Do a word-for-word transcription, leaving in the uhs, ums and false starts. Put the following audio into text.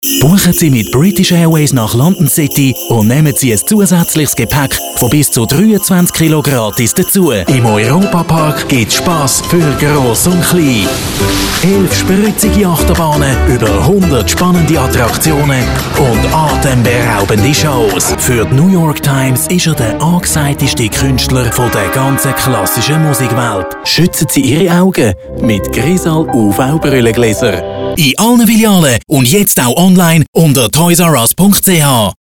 Buchen Sie mit British Airways nach London City und nehmen Sie ein zusätzliches Gepäck von bis zu dreiundzwanzig Kilo gratis dazu. Im Europapark gibt's Spass für Gross und Klein. Elf spritzige Achterbahnen, über hundert spannende Attraktionen und atemberaubende Shows. Für die New York Times ist er der angesagteste Künstler von der ganzen klassischen Musikwelt. Schützen Sie Ihre Augen mit Grisal U V-Brillengläser. In allen Filialen und jetzt auch online unter toys r us punkt c h.